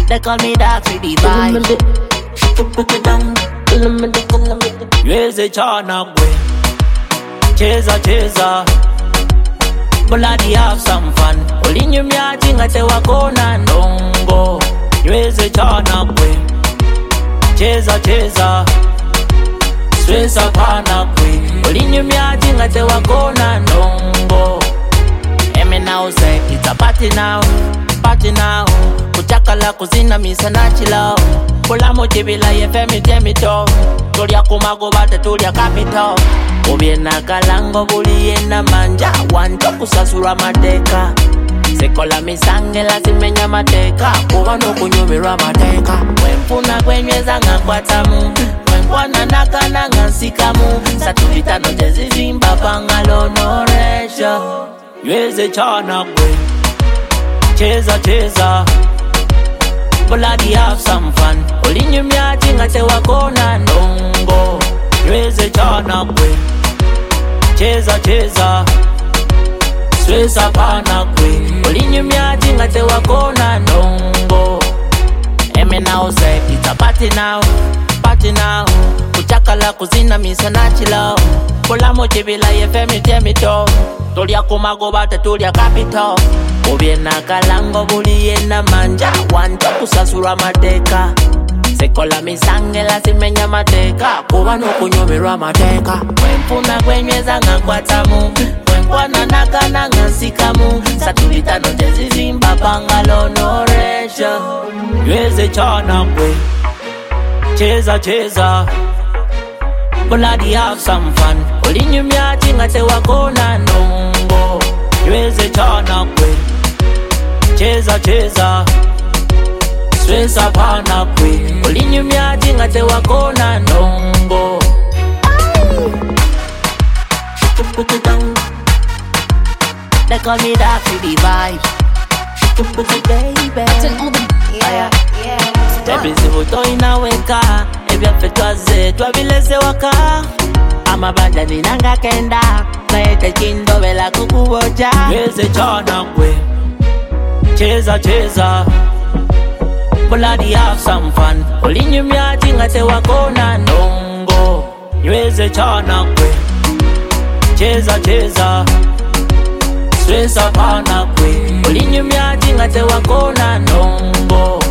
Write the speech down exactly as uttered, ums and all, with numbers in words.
They call me dark with the vibe. Yueze chana gwe, cheza cheza, bloody have some fun. Olinyumya chinga te wakona ndongo. Yueze chana gwe, cheza cheza, swesa pana gwe. Olinyumya chinga te wakona ndongo. Eme now say it's a party now, party now. Kuchakala kuzina misa na chilao. Kula mochibila ye femi temito. Tulia kumago bate tulia kapito. Ubiena kalango buliye na manja. Wancho kusasura mateka. Sekola misange la simenya mateka. Kuwano kunyumira mateka. Wempuna kwenyeza nga kwa tamu. Wempwana naka na nga sikamu. Satulita no jezi zimba pangalo no resha. Yueze chana gwe, cheza cheza, bloody have some fun. Olinyumya chinga te wakona ndongo. Yueze chana gwe, cheza cheza, swesa pana gwe. Olinyumya chinga te wakona ndongo. Eme now say it's a party now, party now. Kuchakala kuzina misa na chilao. Kula mochibila ye femi temito. Tulia kumago bate tulia kapito. Ubiena kalango buliye na manja. Wancho kusasura mateka. Sekola misange la simenya mateka. Kuwano kunyumira mateka. Wempuna kwenyeza nga kwa tamu. Wempwana naka na nga sikamu. Satulita no jezi zimba pangalo no resha. Yueze chana gwe, cheza cheza, bloody have some fun. Olinyumya chinga te wakona ndongo. Yueze chana gwe, cheza cheza, swesa pana gwe. Olinyumya chinga te wakona ndongo. They call me dark with the vibe. Baby, Yeah, yeah. Baby zibuto inaweka. Ebya fetwa ze twabileze waka. Amabanda ninanga kenda. Naete chindo vela kukuboja. Yueze chana gwe, cheza cheza, bloody have some fun. Olinyumya chinga te wakona ndongo. Yueze chana gwe, cheza cheza, swesa pana gwe. Olinyumya chinga te wakona ndongo.